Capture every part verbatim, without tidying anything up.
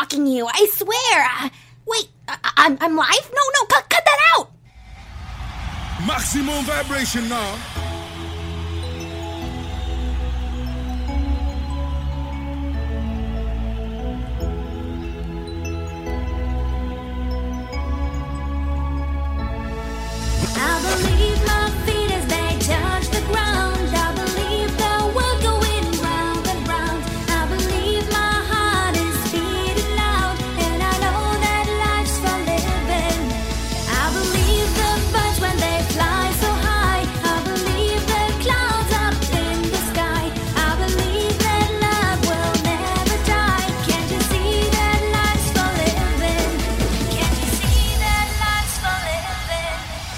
blocking you. I swear. Uh, wait, I- I'm, I'm live? No, no, cut, cut that out. Maximum vibration now. I believe my feet as they touch the ground. I believe the world going round and round. I believe my heart is beating loud, and I know that life's for living. I believe the birds when they fly so high. I believe the clouds up in the sky. I believe that love will never die. Can't you see that life's for living? Can't you see that life's for living?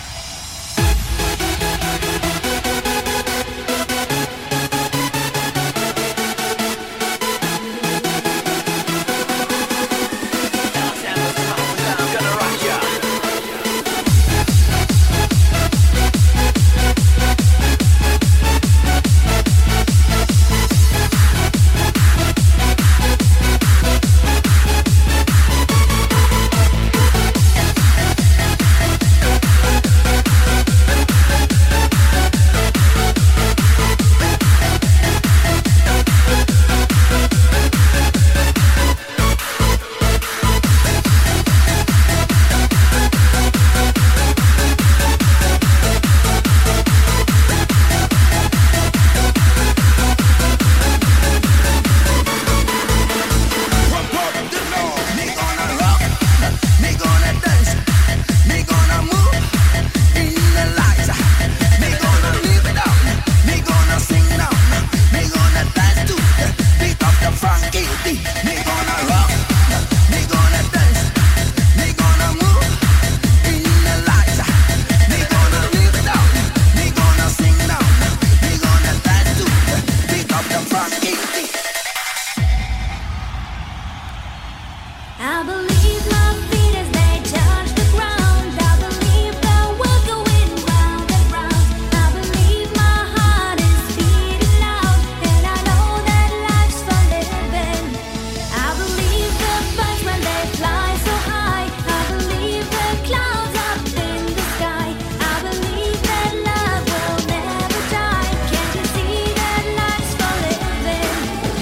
I believe my feet as they touch the ground. I believe the world going round and round. I believe my heart is beating loud, and I know that life's for living. I believe the birds when they fly so high. I believe the clouds up in the sky. I believe that love will never die. Can't you see that life's for living?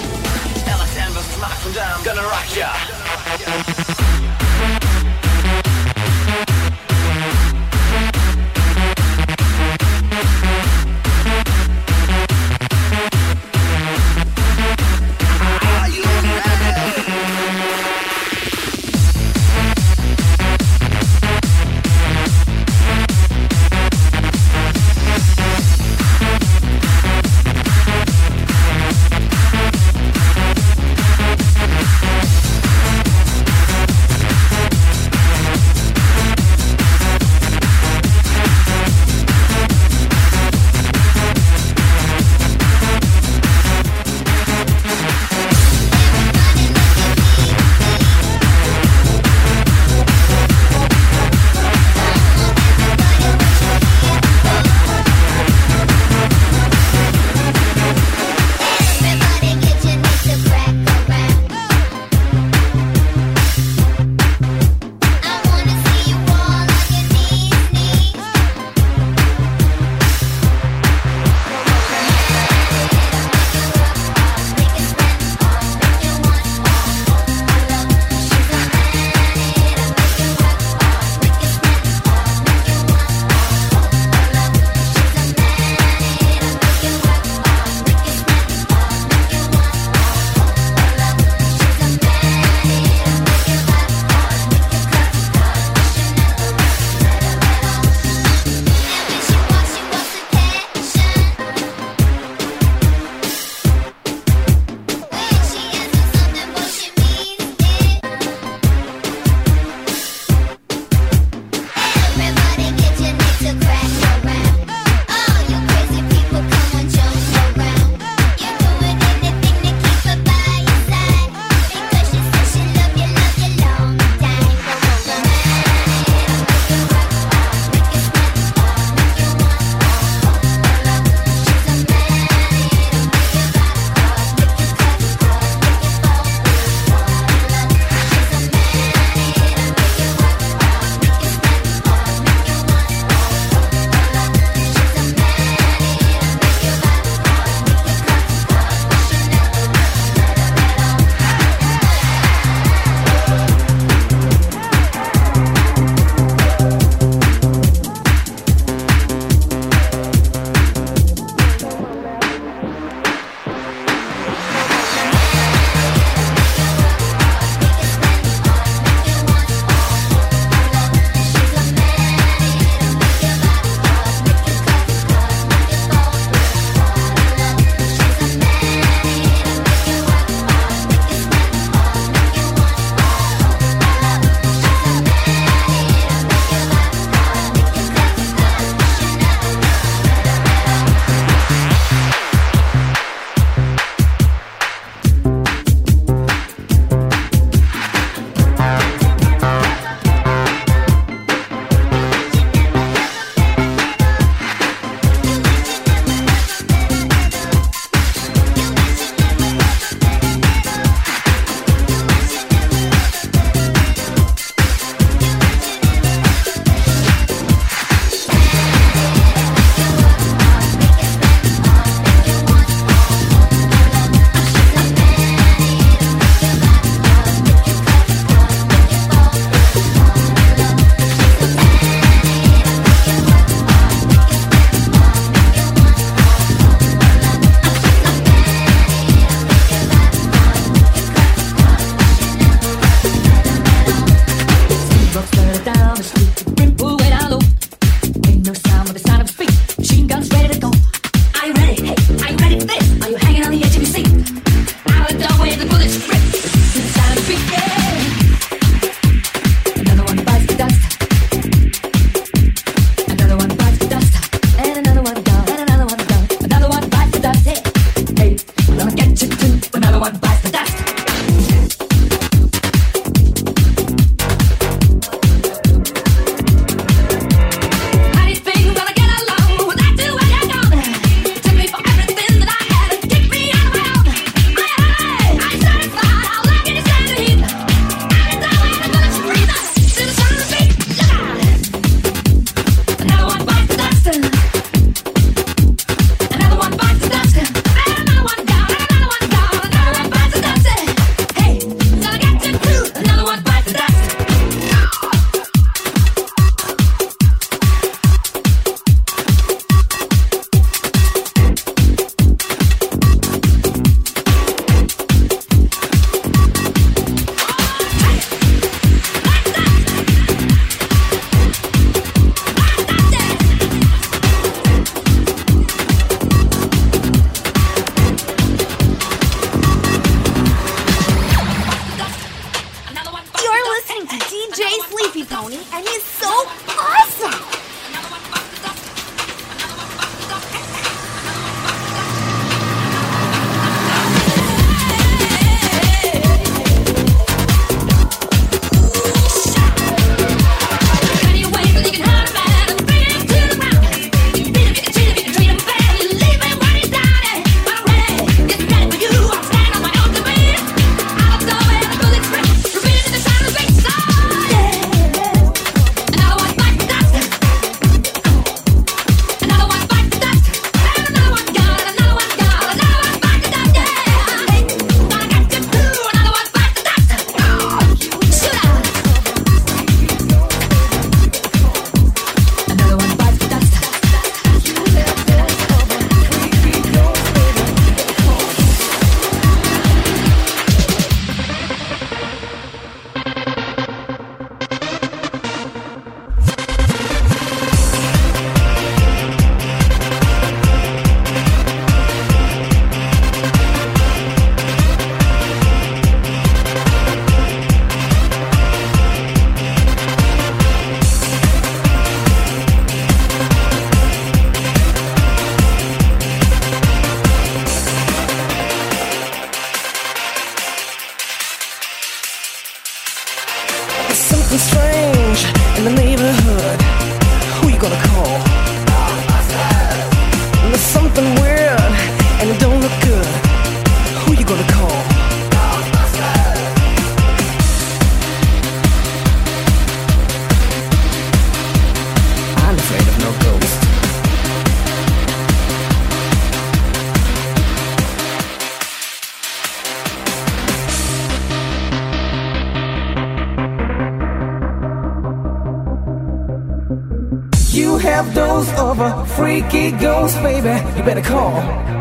Alexander Smack from down, gonna rock ya. I listening to D J Sleepy Pony, and he's so awesome! Freaky ghost, baby, you better call.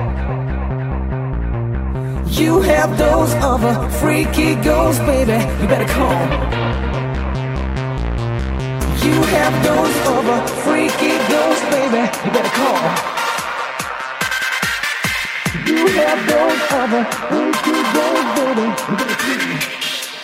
You have those other freaky ghosts, baby, you better call. You have those other freaky ghosts, baby, you better call. You have those other freaky ghosts, baby, you better call.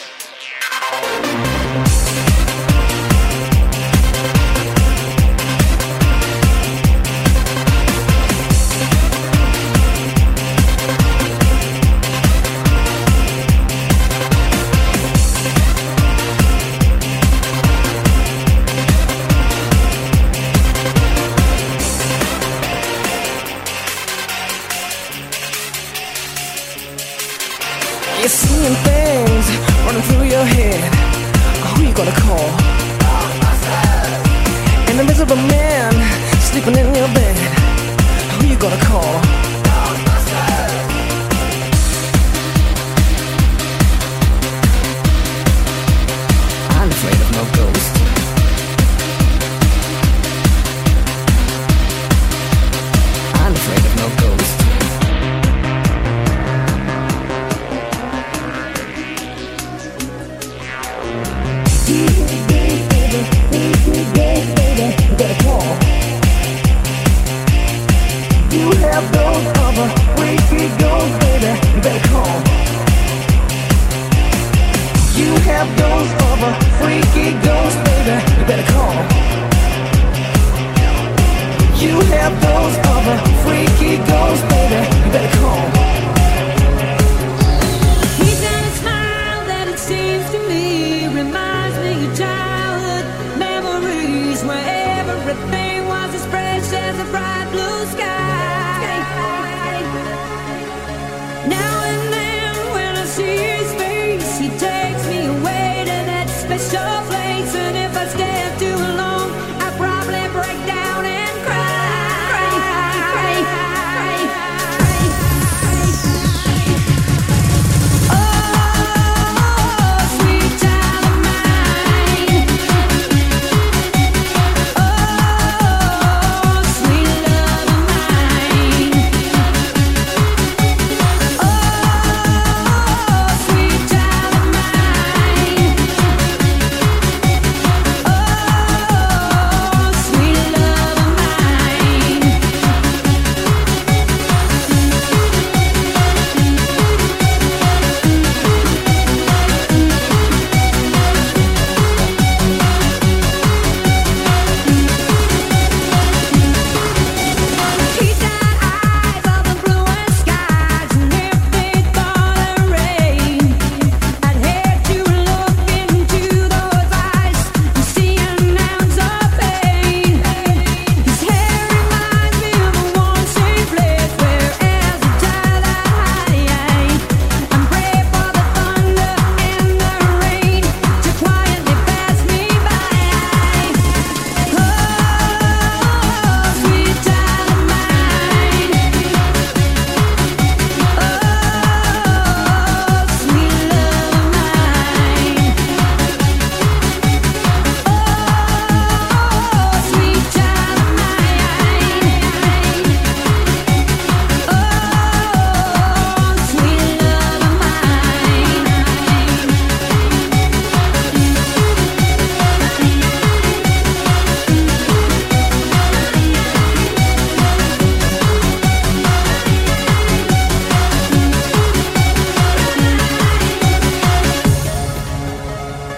You're seeing things running through your head. Who you gonna call? An invisible man sleeping in your bed. Who you gonna call? I'm afraid of no ghost. I'm afraid of no ghost. You have those other freaky ghosts, baby, you better call. You have those other freaky ghosts, baby, you better call. You have those other freaky ghosts, baby, you better call. He's got a smile that it seems to me reminds me of childhood memories where everything was as fresh as a bright blue sky. Now and then when I see his face, he takes me away to that special place. And if I stay too long, I probably break down and cry. Oh, sweet child of mine. Oh, sweet love of mine.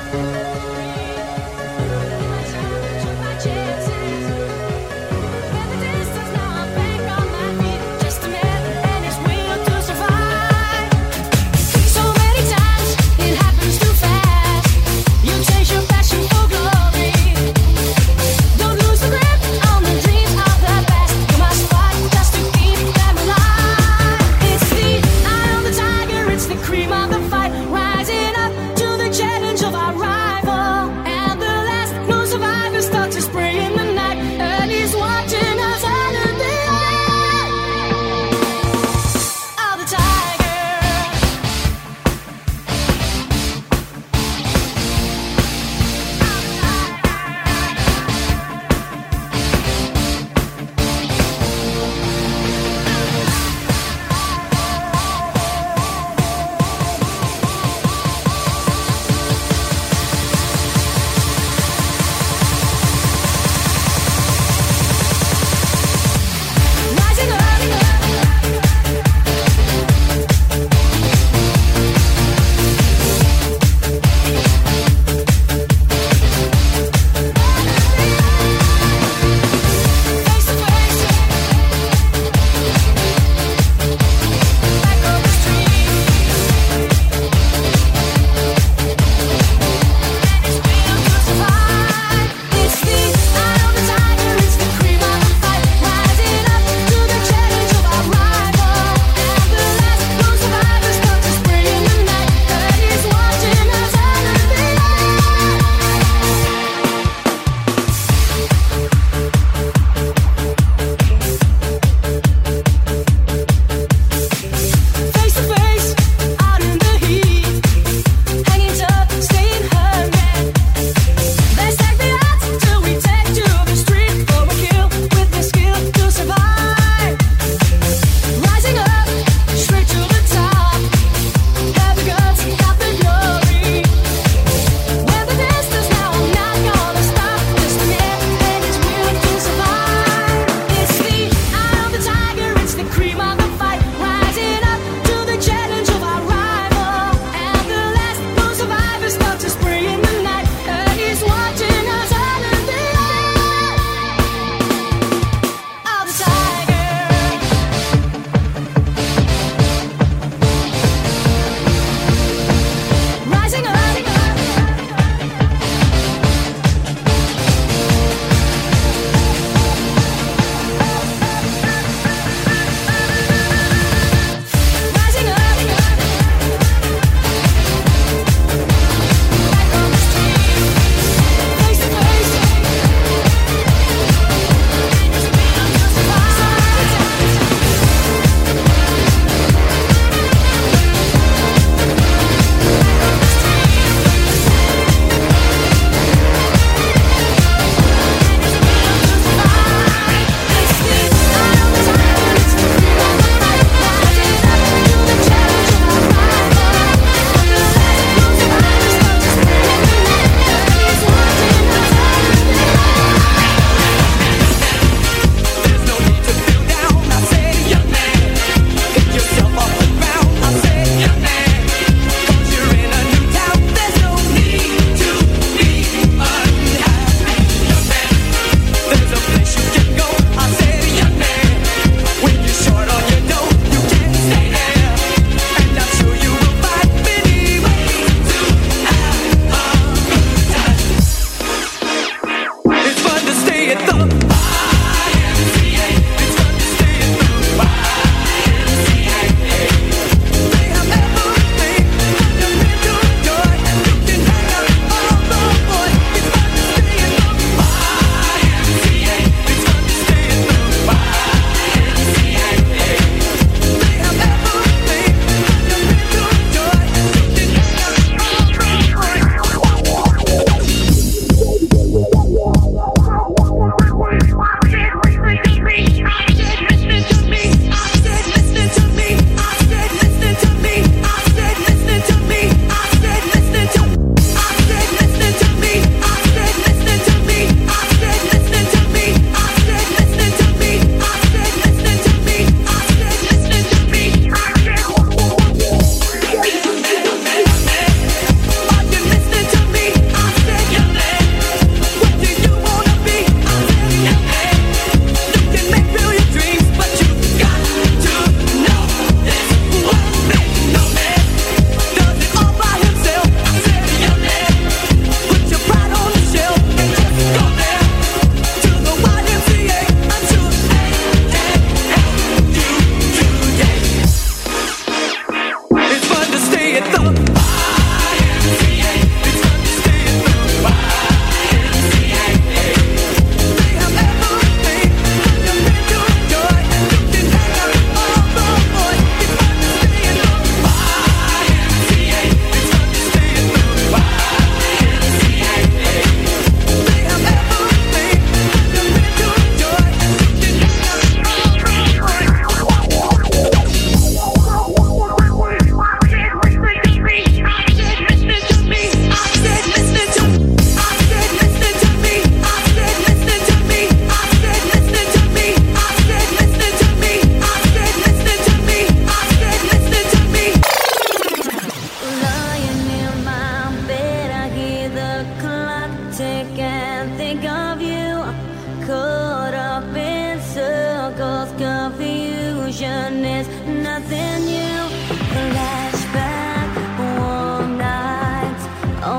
Cream of the fight, rising up to the challenge of our rival.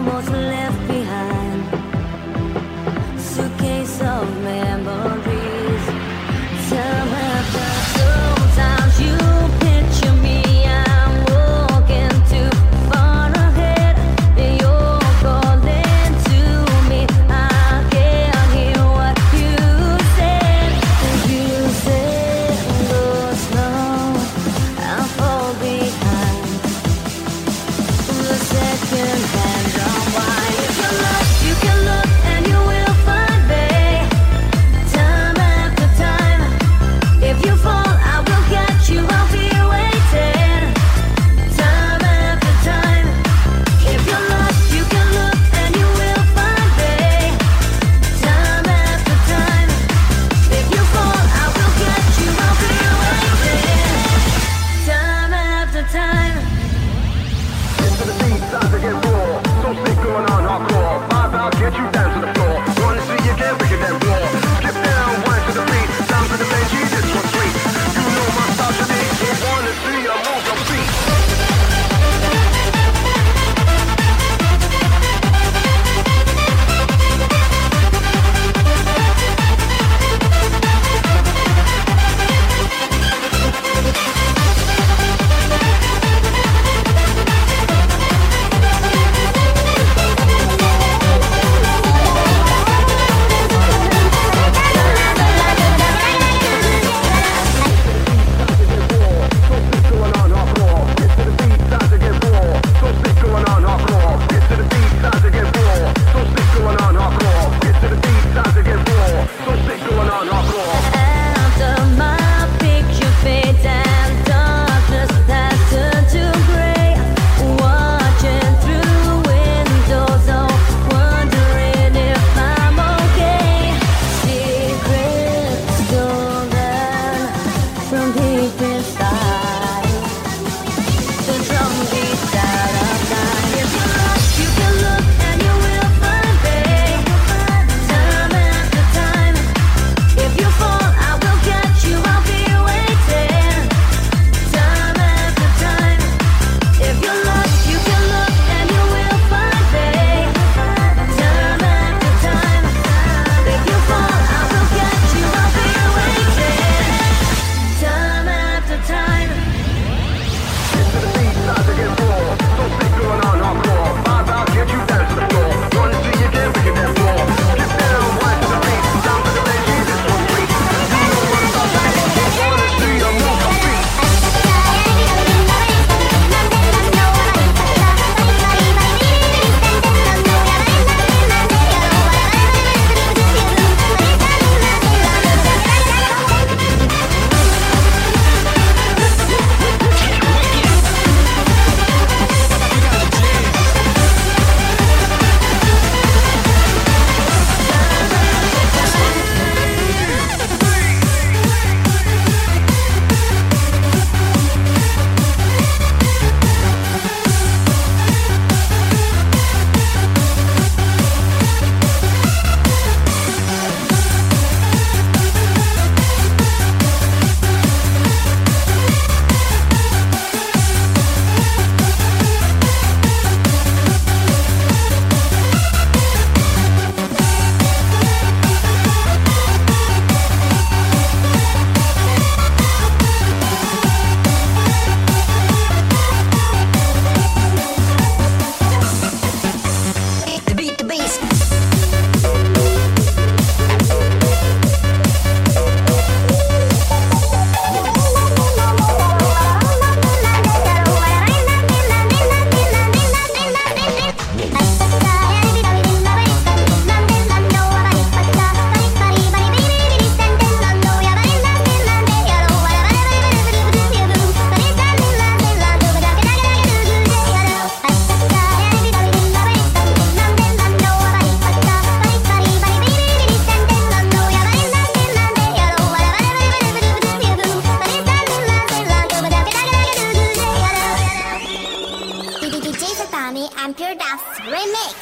what's left behind. Suitcase of memories. Time after sometimes you picture me. I'm walking too far ahead. You're calling to me. I can't hear what you said. You said go slow. I'll fall behind. The second hand unwind. If you look, you can look and you will find me. Time after time. If you fall, I will catch you. I'll be waiting. Time after time. If you look, you can look and you will find me. Time after time. If you fall, I will catch you. I'll be waiting. Time after time. To the beat, time to get raw. So sick going on hardcore. Five out, get you down to the floor. Wanna see you get bigger than floor. Skip down, one to the beat. Down to the bench, you just one sweet. You know my style today. Wanna see you move your feet. Going on hardcore. Get to the beat, time to get raw. So sick going on hardcore. Get to the beat, time to get raw. So sick going on hardcore. Get to the beat, time to get raw. So sick going on hardcore. After my picture fades and darkness has turned to gray, watching through windows, oh, wondering if I'm okay. Secrets stolen from deep inside. The drum beats out of time. If you look, you can look and you will find me. Time after time. If you fall, I will catch you. I'll be waiting. Time after time. If you look, you can look and you will find me. Time after time. If you fall, I will catch you. I'll be waiting. Time after time. Get to the beat, time to get raw. So sick going on hardcore. Five out, get you down to the floor. Wanna see you get bigger than floor. Skip down, one to the beat. Down to the bench, you just one sweet. You know what I'm talking about. Wanna see you move your feet. The beat, the bass. D J Satani and Pure Dust Remix.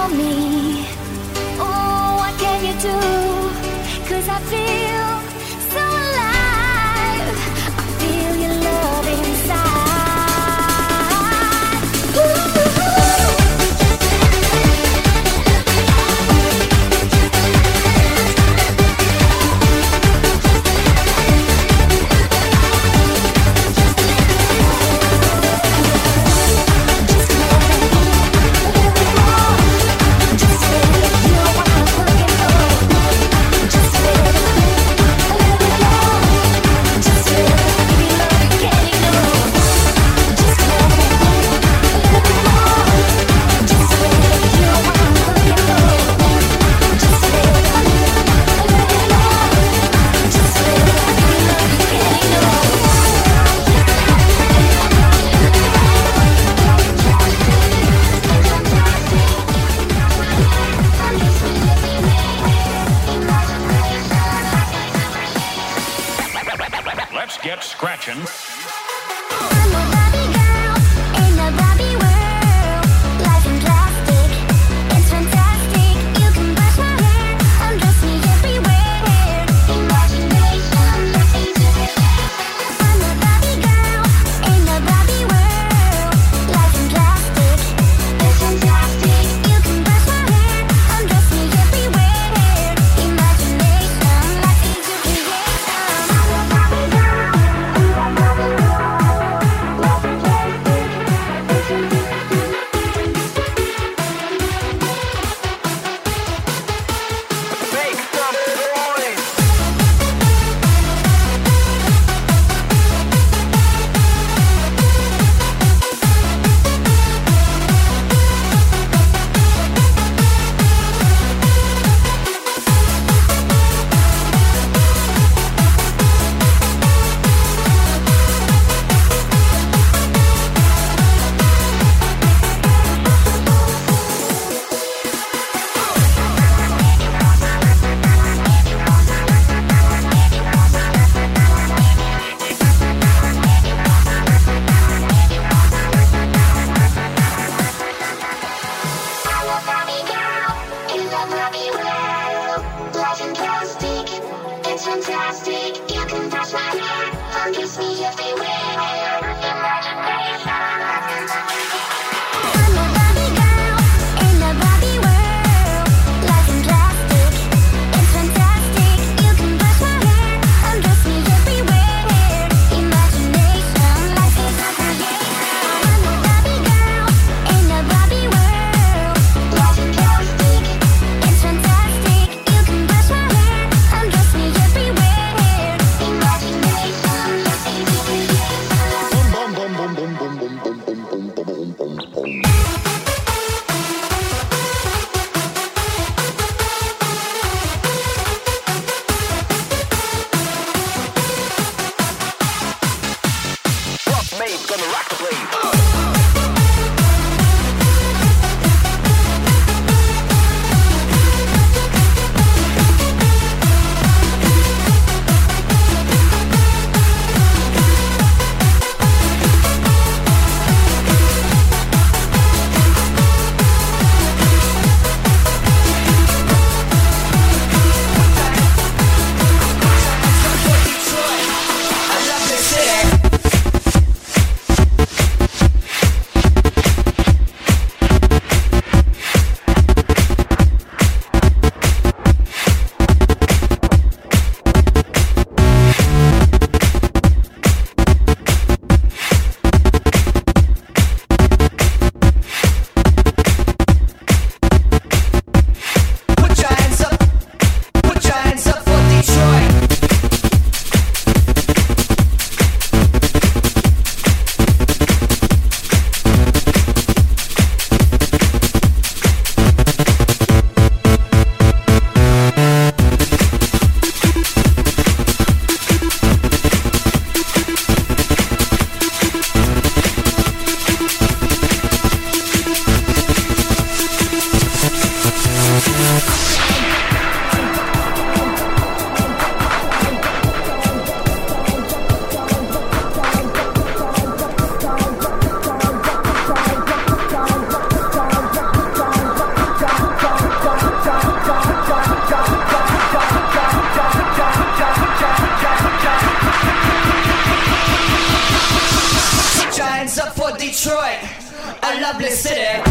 for me. Oh, what can you do? 'Cause I feel so alive. I feel your love inside. Let's get scratching. I'm a Barbie girl in a Barbie world. Life in plastic, it's fantastic. You can brush my hair, undress me everywhere. Imagination, let's easy. I'm a Barbie girl in a Barbie world. Life in plastic, it's fantastic. You can brush my hair, undress me everywhere. Imagination, let's easy creation. I'm a Barbie girl in a Barbie world. Life in plastic, it's fantastic. Make some noise. I'm a Barbie girl in a Barbie world. Life in plastic, it's fantastic. You can brush my hair, undress me everywhere. Imagination. I'm a Barbie girl in a Barbie world. Life in plastic, it's fantastic. You can brush my hair, undress me everywhere. Imagination, life is a creation. I'm a Barbie girl in a Barbie world. Life in plastic, it's fantastic. You can brush my hair, undress me everywhere. Imagination, let's easy creation. Rock Maze gonna rock the place. I love this city. Detroit, a lovely city.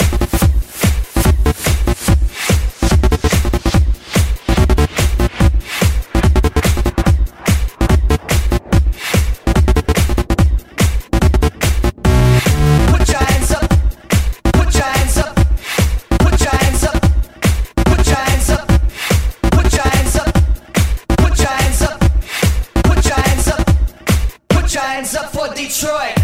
Hands up for Detroit.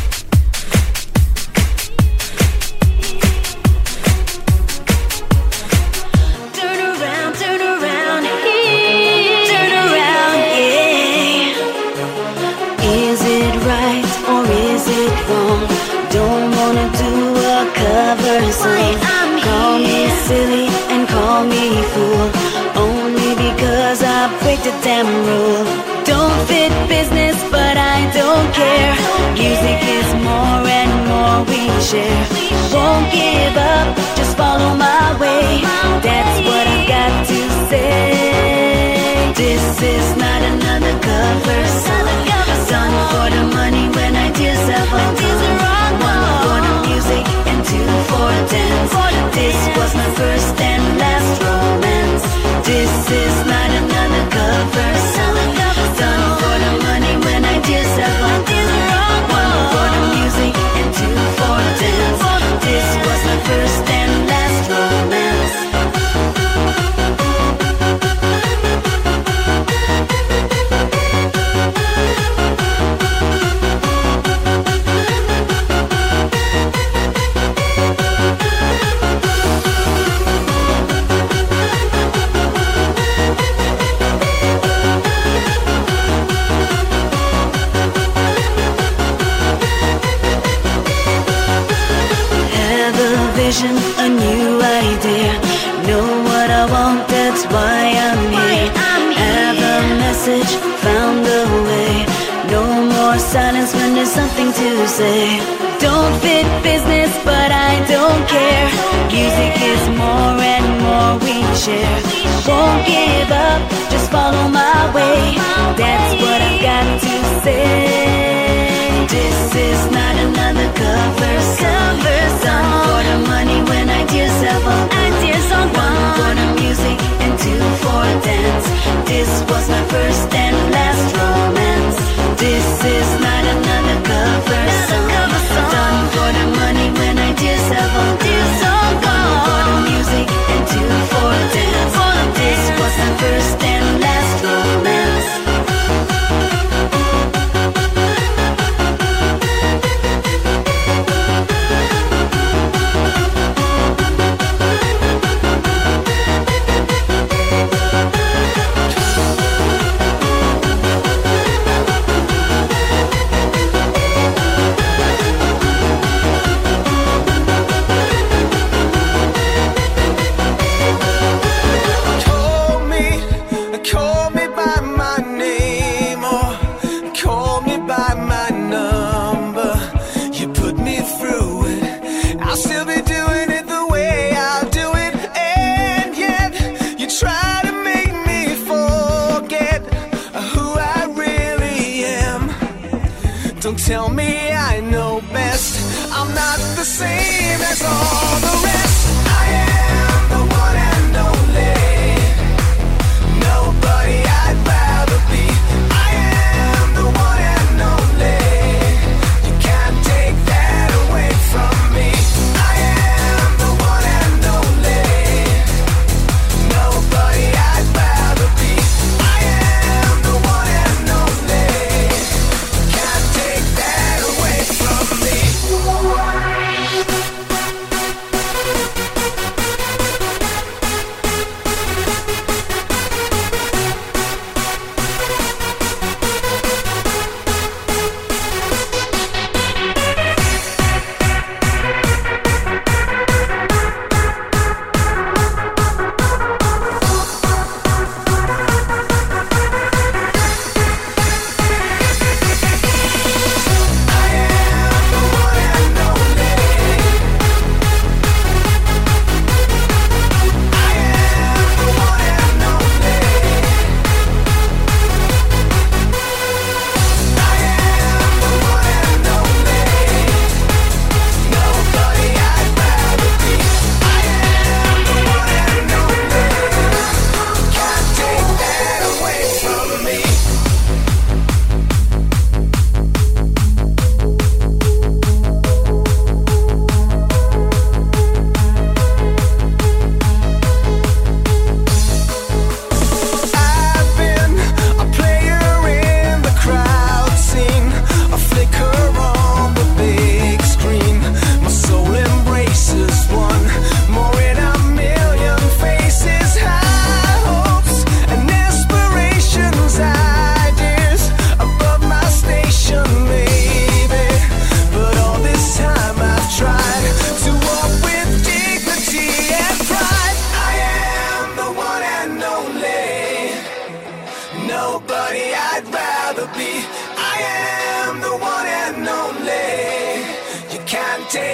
Turn around, turn around, yeah. Turn around, yeah. Is it right or is it wrong? Don't wanna do a cover song. Call me silly and call me fool, only because I break the damn rule. Don't fit business, but I don't care. Music is more and more we share. Won't give up, just follow my way. That's what I've got to say. This is not another cover song. Done for the money when I deserve a wrong. One for the music and two for dance. This was my first and last romance. This is not another cover song. Done for the money when I deserve a wrong. One for the music and two for dance. This was my first and last romance. A new idea, know what I want, that's why I'm here. Have a message, found a way. No more silence when there's something to say. Don't fit business, but I don't care. Music is more and more we share. Won't give up, just follow my way. That's what I've got to say. This is not another cover song. Done for the money when I deserve a one for the music and two for dance. This was my first and last romance. This is not another cover song. Done for the money when I deserve a one for the music and two for dance. This was my first and last romance. Tell me I know best. I'm not the same as all the rest. I am the one and only. Nobody I'd rather be. I am the one and only. You can't take that away from me. I am the one and only. Nobody I'd rather be. I am the one and only. Can't take that away from me.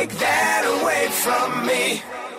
take that away from me.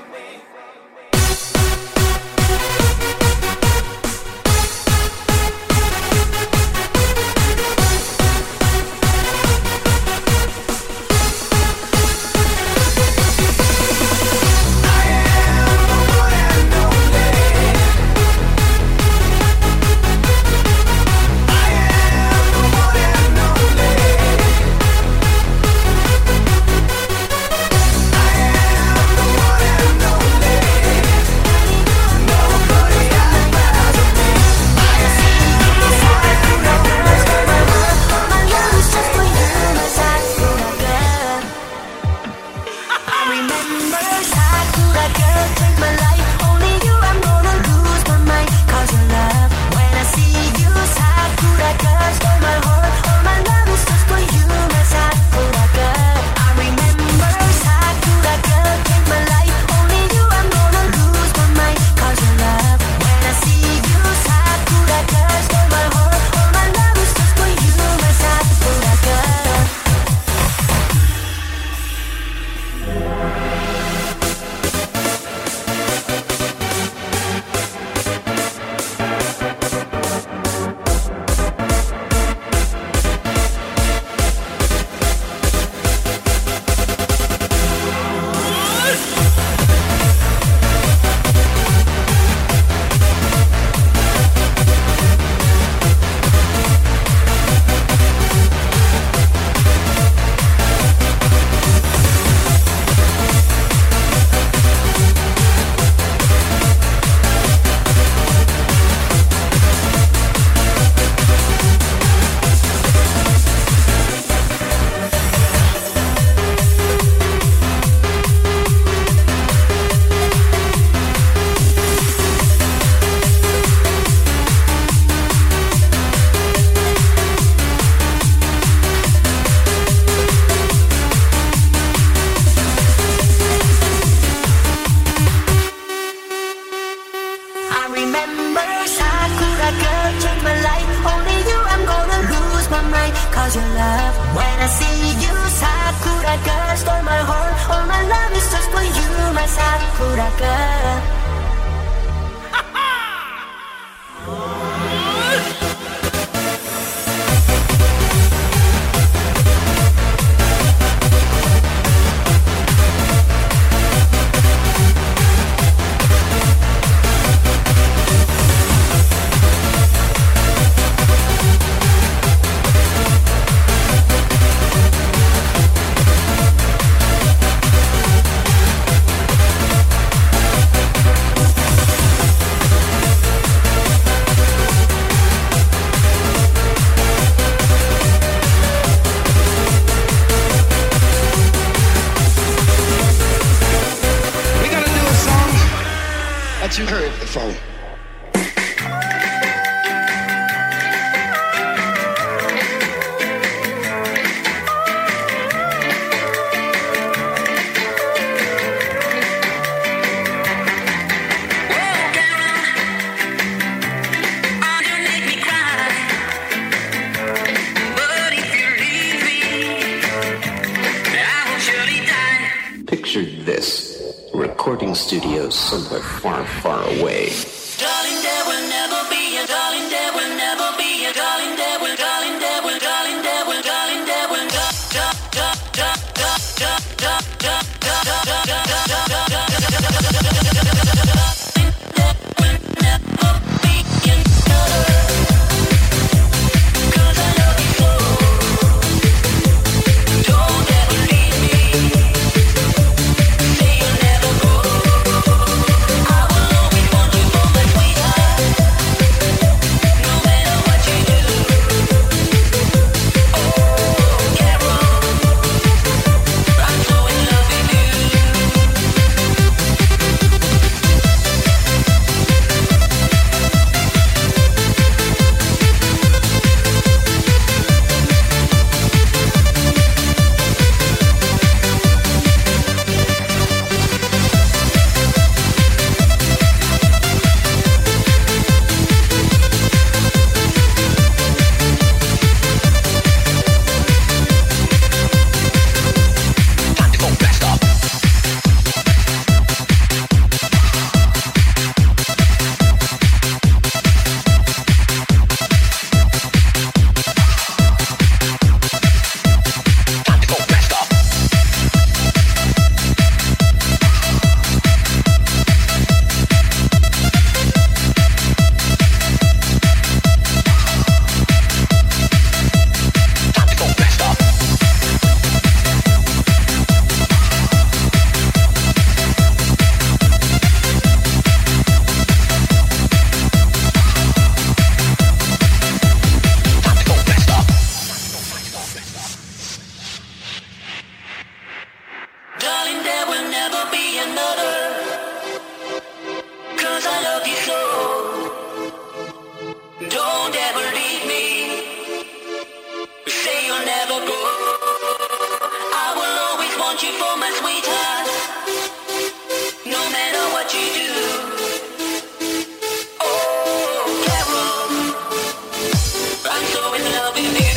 You heard before. Picture this. Recording studios somewhere far, far away. Darling, there will never be a darling, there will never be a darling, there will, darling, there will, darling, there will, darling, there will, da da da da da da da da da da I will always want you for my another. 'Cause I love you so. Don't ever leave me. Say you'll never go. I will always want you for my sweetheart. No matter what you do. Oh, Carol, I'm so in love with you.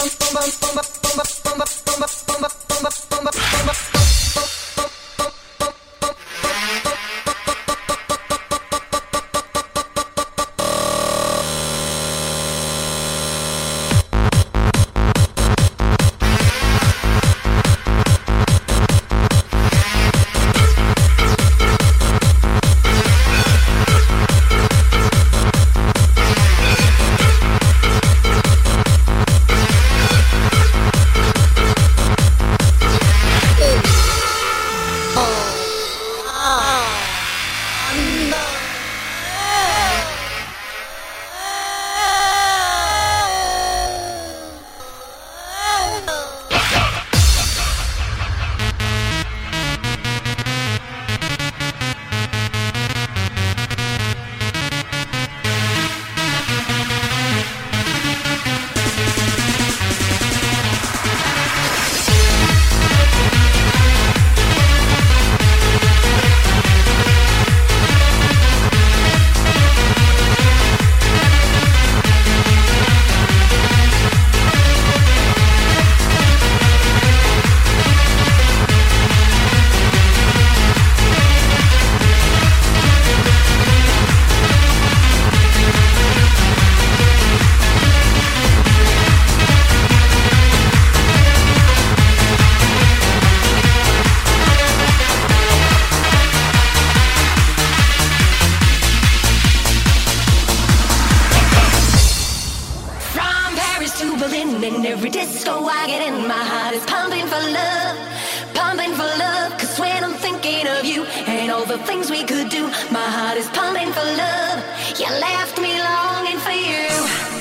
the things we could do. My heart is pumping for love. You left me longing for you.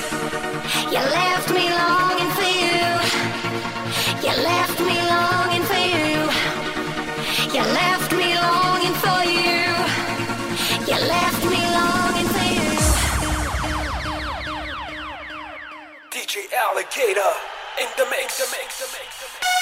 You left me longing for you. You left me longing for you. You left me longing for you. You left me longing for you. D J Alligator in the mix, the mix, the mix, the mix.